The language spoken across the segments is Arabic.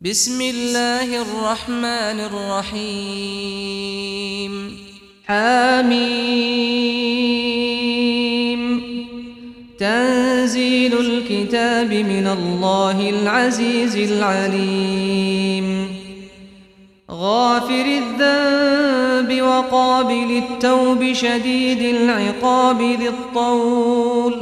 بسم الله الرحمن الرحيم حميم تنزيل الكتاب من الله العزيز العليم غافر الذنب وقابل التوب شديد العقاب ذي الطول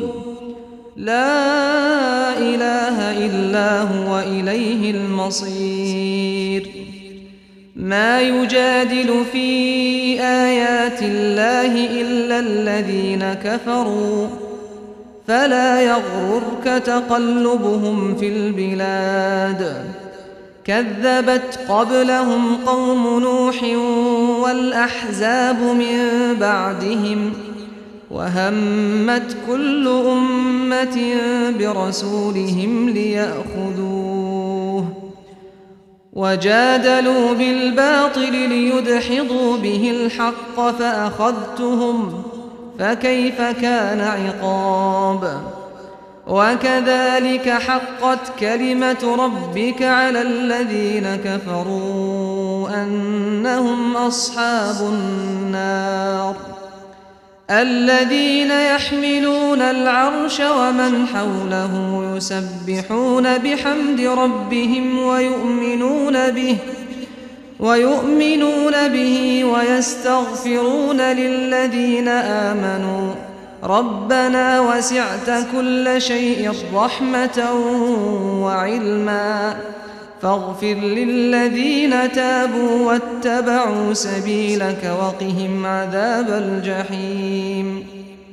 لا إله إلا هو إليه المصير ما يجادل في آيات الله إلا الذين كفروا فلا يغررك تقلبهم في البلاد كذبت قبلهم قوم نوح والأحزاب من بعدهم وهمت كل أمة برسولهم ليأخذوه وجادلوا بالباطل ليدحضوا به الحق فأخذتهم فكيف كان عقاب وكذلك حقت كلمة ربك على الذين كفروا أنهم أصحاب النار الذين يحملون العرش ومن حوله يسبحون بحمد ربهم ويؤمنون به ويستغفرون للذين آمنوا ربنا وسعت كل شيء رحمة وعلما فاغفر للذين تابوا واتبعوا سبيلك وقهم عذاب الجحيم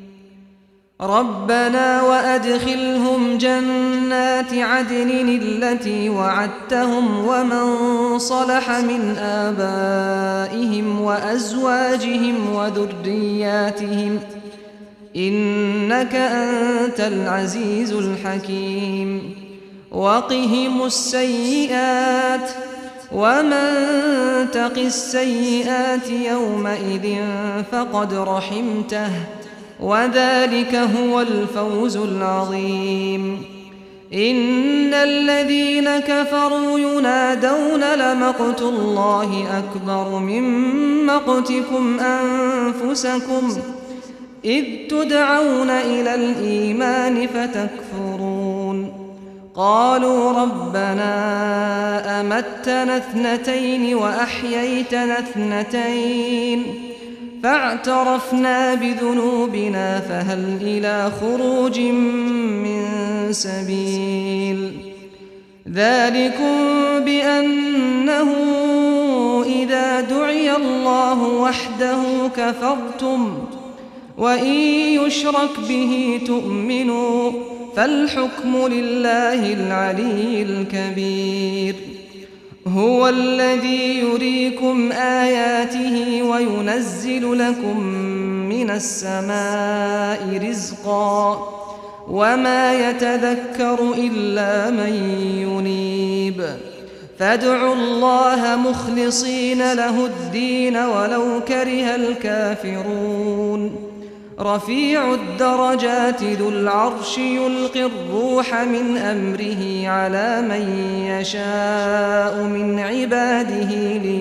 ربنا وأدخلهم جنات عدن التي وعدتهم ومن صلح من آبائهم وأزواجهم وذرياتهم إنك أنت العزيز الحكيم وقهم السيئات ومن تق السيئات يومئذ فقد رحمته وذلك هو الفوز العظيم إن الذين كفروا ينادون لمقت الله أكبر من مقتكم أنفسكم إذ تدعون إلى الإيمان فتكفرون قالوا ربنا أمتنا اثنتين وأحييتنا اثنتين فاعترفنا بذنوبنا فهل إلى خروج من سبيل ذلكم بأنه إذا دعي الله وحده كفرتم وإن يشرك به تؤمنوا فالحكم لله العلي الكبير هو الذي يريكم آياته وينزل لكم من السماء رزقا وما يتذكر إلا من ينيب فادعوا الله مخلصين له الدين ولو كره الكافرون رفيع الدرجات ذو العرش يلقي الروح من أمره على من يشاء من عباده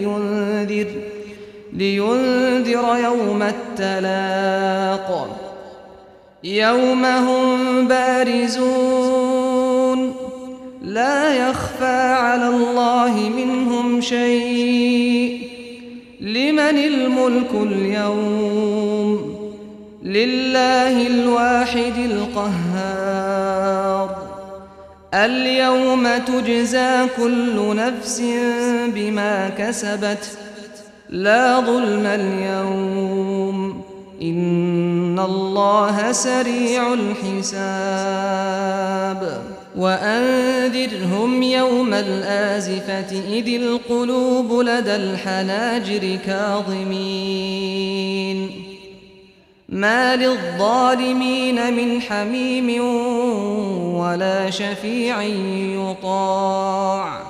لينذر يوم التلاق يوم هم بارزون لا يخفى على الله منهم شيء لمن الملك اليوم لله الواحد القهار اليوم تجزى كل نفس بما كسبت لا ظلم اليوم إن الله سريع الحساب وأنذرهم يوم الآزفة إذ القلوب لدى الحناجر كاظمين ما للظالمين من حميم ولا شفيع يطاع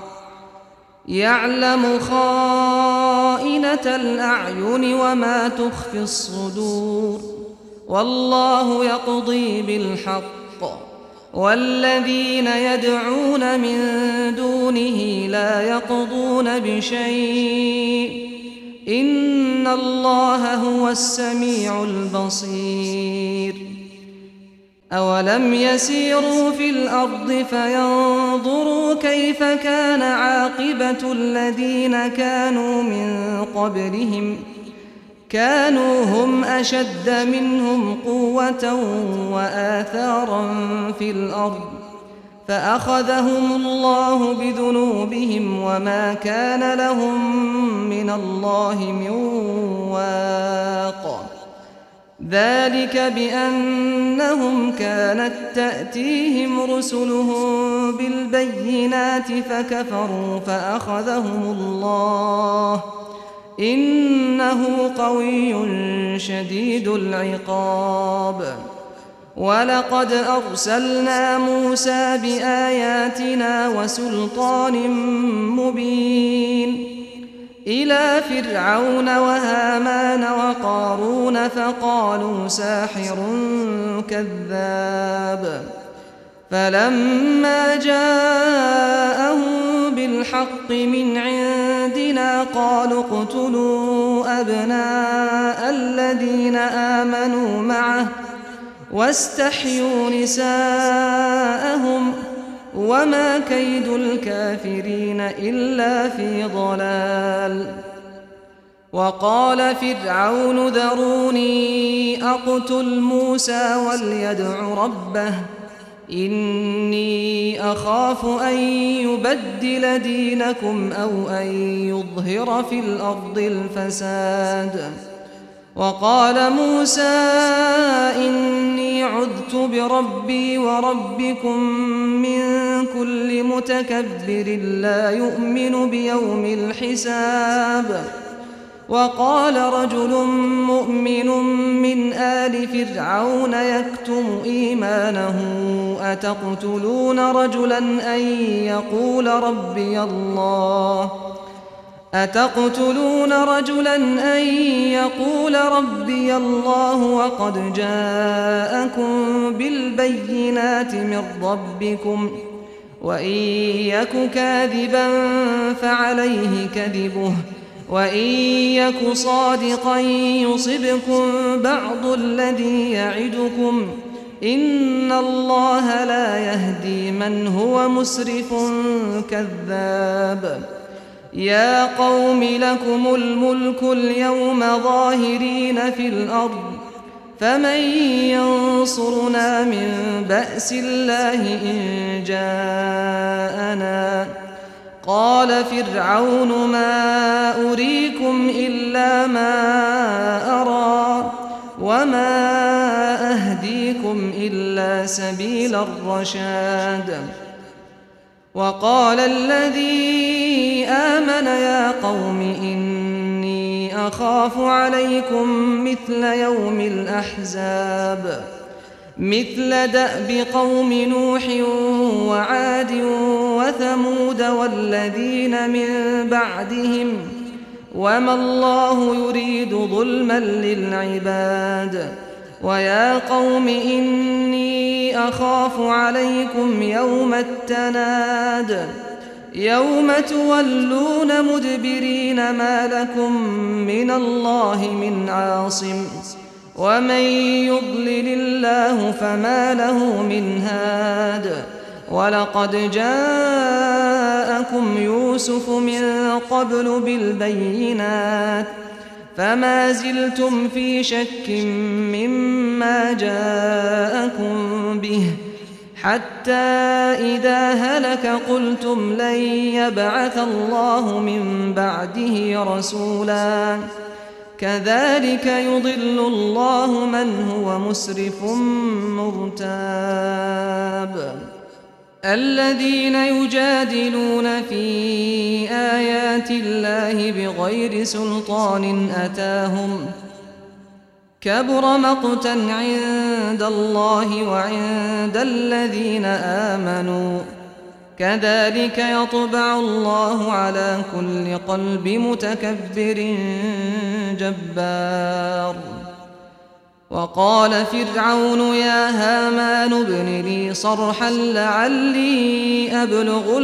يعلم خائنة الأعين وما تخفي الصدور والله يقضي بالحق والذين يدعون من دونه لا يقضون بشيء إن الله هو السميع البصير أولم يسيروا في الأرض فينظروا كيف كان عاقبة الذين كانوا من قبلهم كانوا هم أشد منهم قوة وآثارا في الأرض فأخذهم الله بذنوبهم وما كان لهم من الله من واق ذلك بأنهم كانت تأتيهم رسلهم بالبينات فكفروا فأخذهم الله إنه قوي شديد العقاب ولقد أرسلنا موسى بآياتنا وسلطان مبين إلى فرعون وهامان وقارون فقالوا ساحر كذاب فلما جاءهم بالحق من عندنا قالوا اقتلوا أبناء الذين آمنوا معه واستحيوا نساءهم وما كيد الكافرين إلا في ضلال وقال فرعون ذروني أقتل موسى وليدع ربه إني أخاف أن يبدل دينكم أو أن يظهر في الأرض الفساد وقال موسى إني عذت بربي وربكم من كل متكبر لا يؤمن بيوم الحساب وقال رجل مؤمن من آل فرعون يكتم إيمانه أتقتلون رجلا أن يقول ربي الله وقد جاءكم بالبينات من ربكم وإن يك كاذبا فعليه كذبه وإن يك صادقا يصبكم بعض الذي يعدكم إن الله لا يهدي من هو مسرف كذاب يا قوم لكم الملك اليوم ظاهرين في الأرض فمن ينصرنا من بأس الله إن جاءنا قال فرعون ما أريكم إلا ما أرى وما أهديكم إلا سبيل الرشاد وقال الذي آمن يا قوم إني أخاف عليكم مثل يوم الأحزاب مثل دأب قوم نوح وعاد وثمود والذين من بعدهم وما الله يريد ظلما للعباد ويا قوم إني أخاف عليكم يوم التناد يوم تولون مدبرين ما لكم من الله من عاصم ومن يضلل الله فما له من هاد ولقد جاءكم يوسف من قبل بالبينات فما زلتم في شك مما جاءكم به حتى إذا هلك قلتم لن يبعث الله من بعده رسولا كذلك يضل الله من هو مسرف مرتاب الذين يجادلون في آيات الله بغير سلطان أتاهم كبر مقتا عند الله وعند الذين آمنوا كذلك يطبع الله على كل قلب متكبر جبار وقال فرعون يا هامان ابن لي صرحا لعلي أبلغ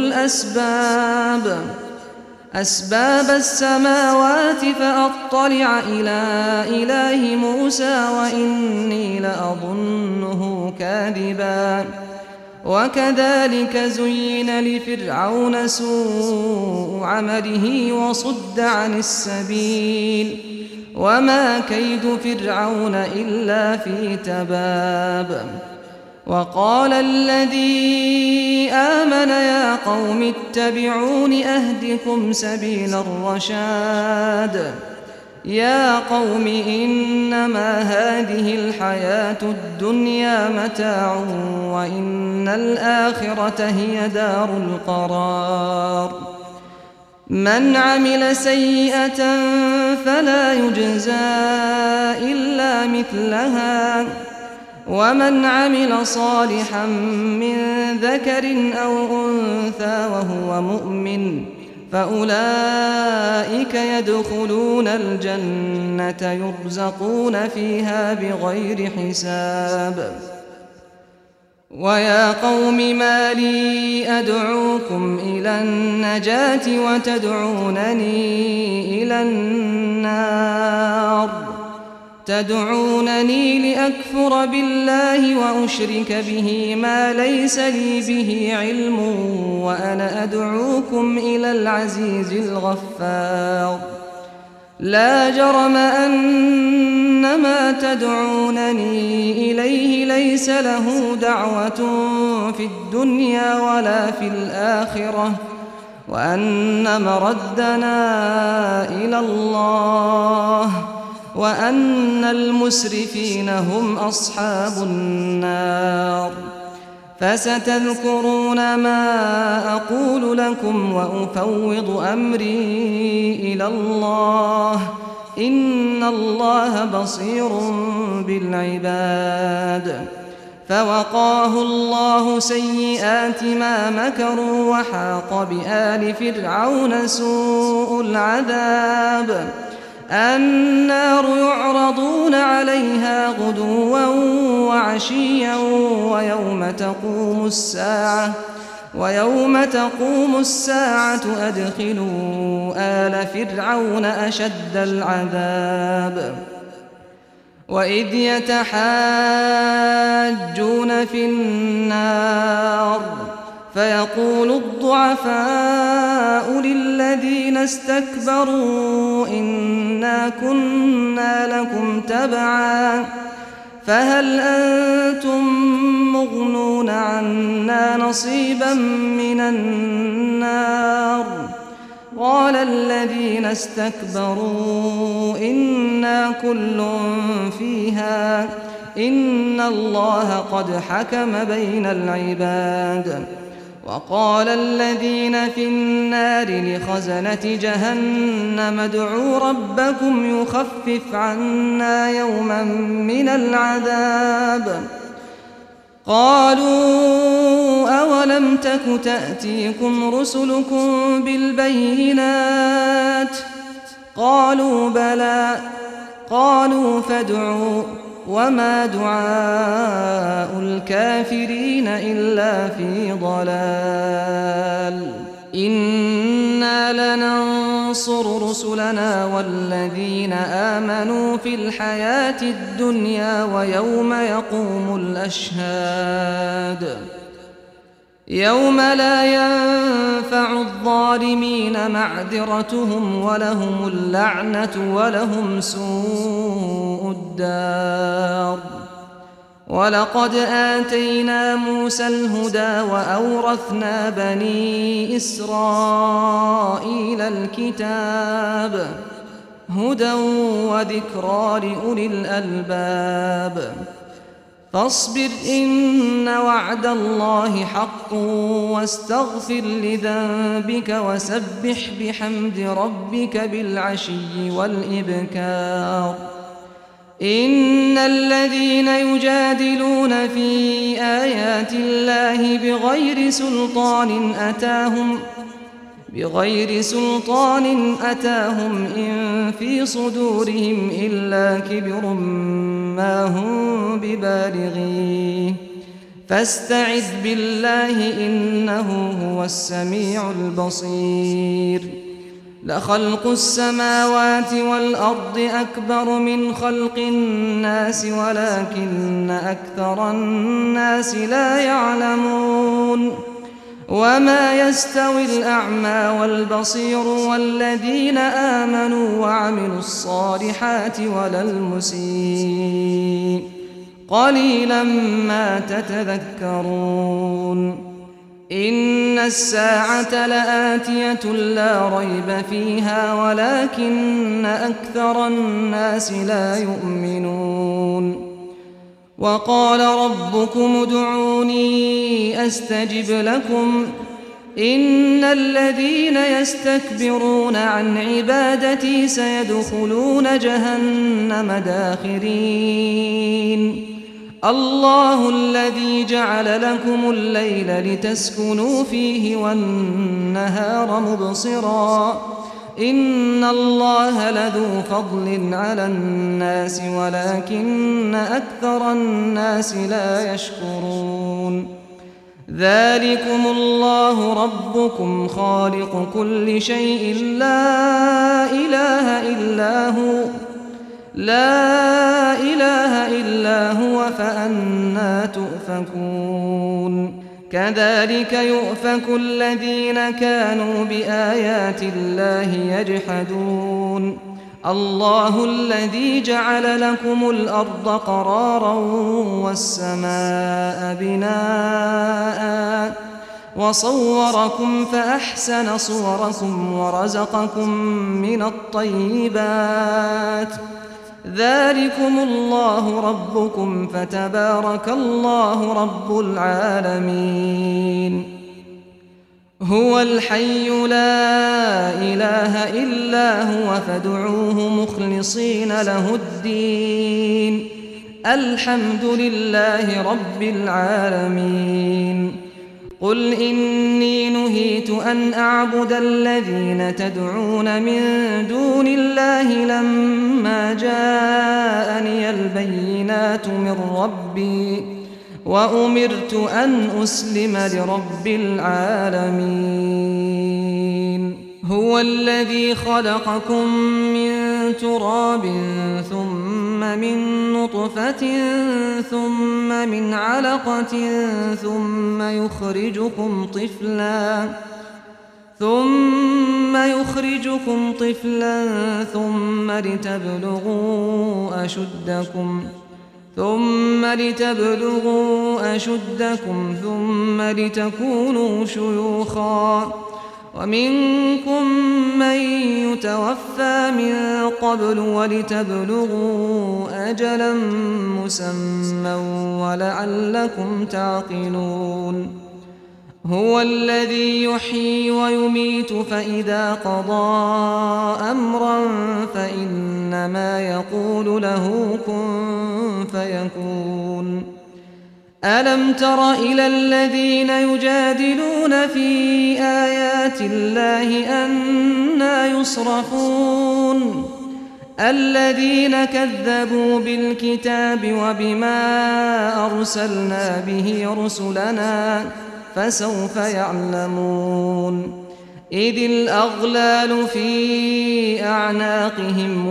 أسباب السماوات فأطلع إلى إله موسى وإني لأظنه كاذبا وكذلك زين لفرعون سوء عمله وصد عن السبيل وما كيد فرعون إلا في تباب وقال الذي آمن يا قوم اتبعون أهدكم سبيل الرشاد يا قوم إنما هذه الحياة الدنيا متاع وإن الآخرة هي دار القرار من عمل سيئة فلا يجزى إلا مثلها ومن عمل صالحا من ذكر أو أنثى وهو مؤمن فأولئك يدخلون الجنة يرزقون فيها بغير حساب ويا قوم ما لي أدعوكم إلى النجاة وتدعونني إلى النار تدعونني لأكفر بالله وأشرك به ما ليس لي به علم وأنا أدعوكم إلى العزيز الغفار لا جرم أن ما تدعونني إليه ليس له دعوة في الدنيا ولا في الآخرة وأن مردنا إلى الله وأن المسرفين هم أصحاب النار فستذكرون ما أقول لكم وأفوض أمري إلى الله إن الله بصير بالعباد فوقاه الله سيئات ما مكروا وحاق بآل فرعون سوء العذاب النار يعرضون عليها غدوا وعشيا ويوم تقوم الساعة أدخلوا آل فرعون أشد العذاب وإذ يتحاجون في النار فيقول الضعفاء للذين استكبروا إنا كنا لكم تبعا فهل أنتم مغنون عنا نصيبا من النار قال الذين استكبروا إنا كل فيها إن الله قد حكم بين العباد وقال الذين في النار لخزنة جهنم ادعوا ربكم يخفف عنا يوما من العذاب قالوا أولم تك تأتيكم رسلكم بالبينات قالوا بلى قالوا فادعوا وما دعاء الكافرين إلا في ضلال إنا لننصر رسلنا والذين آمنوا في الحياة الدنيا ويوم يقوم الأشهاد يوم لا ينفع الظالمين معذرتهم ولهم اللعنة ولهم سوء الدار ولقد آتينا موسى الهدى وأورثنا بني إسرائيل الكتاب هدى وذكرى لأولي الألباب فاصبر إن وعد الله حق واستغفر لذنبك وسبح بحمد ربك بالعشي والإبكار إن الذين يجادلون في آيات الله بغير سلطان أتاهم إن في صدورهم إلا كبر ما هم ببالغيه فاستعذ بالله إنه هو السميع البصير لخلق السماوات والأرض أكبر من خلق الناس ولكن أكثر الناس لا يعلمون وما يستوي الأعمى والبصير والذين آمنوا وعملوا الصالحات ولا المسيء قليلا ما تتذكرون إن الساعة لآتية لا ريب فيها ولكن أكثر الناس لا يؤمنون وقال ربكم ادعوني أستجب لكم إن الذين يستكبرون عن عبادتي سيدخلون جهنم داخرين الله الذي جعل لكم الليل لتسكنوا فيه والنهار مبصرا إن الله لذو فضل على الناس ولكن أكثر الناس لا يشكرون ذلكم الله ربكم خالق كل شيء لا إله إلا هو فأنى تؤفكون كذلك يؤفك الذين كانوا بآيات الله يجحدون الله الذي جعل لكم الأرض قرارا والسماء بناء وصوركم فأحسن صوركم ورزقكم من الطيبات ذلكم الله ربكم فتبارك الله رب العالمين هو الحي لا إله إلا هو فادعوه مخلصين له الدين الحمد لله رب العالمين قل إني نهيت أن أعبد الذين تدعون من دون الله لما جاءني البينات من ربي وأمرت أن أسلم لرب العالمين هو الذي خلقكم من تراب ثم من نطفة ثم من علقة ثم يخرجكم طفلا ثم لتبلغوا أشدكم ثم لتكونوا شيوخا ومنكم من يتوفى من قبل ولتبلغوا أجلا مسمى ولعلكم تعقلون هو الذي يحيي ويميت فإذا قضى أمرا فإنما يقول له كن فيكون ألم تر إلى الذين يجادلون في آيات الله أنى يصرفون الذين كذبوا بالكتاب وبما أرسلنا به رسلنا فسوف يعلمون إذ الأغلال في أعناقهم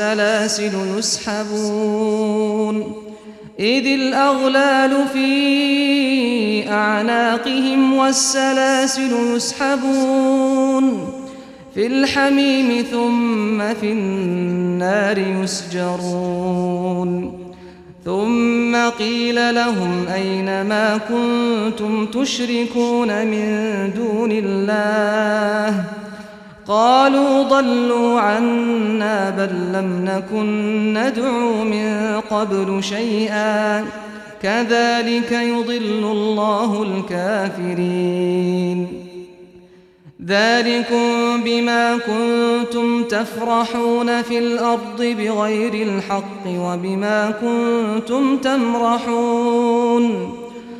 والسلاسل يسحبون في الحميم ثم في النار يسجرون ثم قيل لهم أين ما كنتم تشركون من دون الله قالوا ضلوا عنا بل لم نكن ندعو من قبل شيئا كذلك يضل الله الكافرين ذلكم بما كنتم تفرحون في الأرض بغير الحق وبما كنتم تمرحون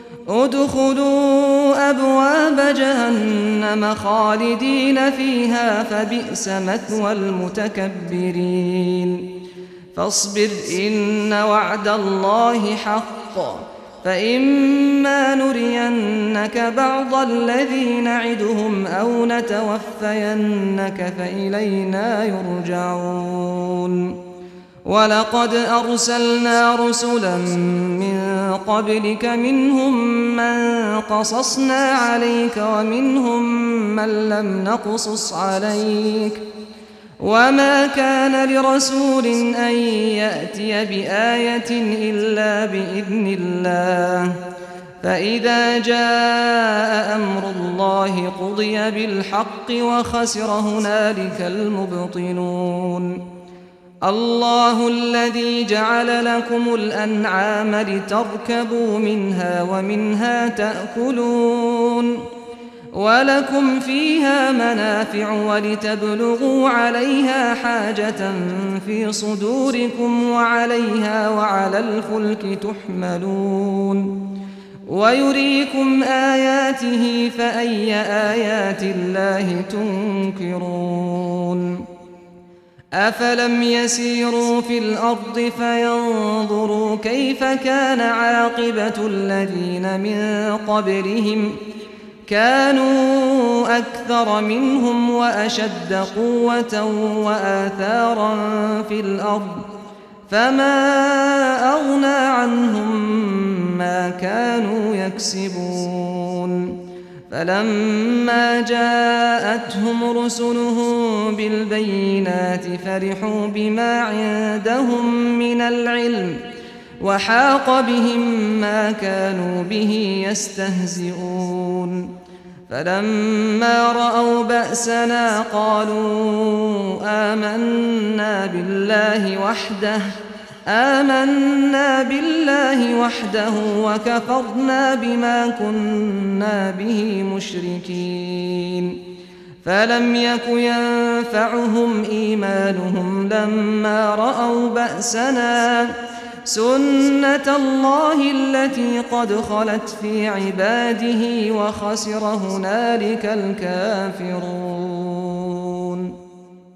ادخلوا أبواب جهنم خالدين فيها فبئس مثوى المتكبرين فاصبر إن وعد الله حق فإما نرينك بعض الذي نعدهم أو نتوفينك فإلينا يرجعون ولقد أرسلنا رسلا من قبلك منهم من قصصنا عليك ومنهم من لم نقصص عليك وما كان لرسول أن يأتي بآية إلا بإذن الله فإذا جاء أمر الله قضي بالحق وخسر هنالك المبطلون الله الذي جعل لكم الأنعام لتركبوا منها ومنها تأكلون ولكم فيها منافع ولتبلغوا عليها حاجة في صدوركم وعليها وعلى الفلك تحملون ويريكم آياته فأي آيات الله تنكرون أفلم يسيروا في الأرض فينظروا كيف كان عاقبة الذين من قبلهم كانوا أكثر منهم وأشد قوة وآثارا في الأرض فما أغنى عنهم ما كانوا يكسبون فلما جاءتهم رسلهم بالبينات فرحوا بما عندهم من العلم وحاق بهم ما كانوا به يستهزئون فلما رأوا بأسنا قالوا آمنا بالله وحده وكفرنا بما كنا به مشركين فلم يك ينفعهم إيمانهم لما رأوا بأسنا سنة الله التي قد خلت في عباده وخسر هنالك الكافرون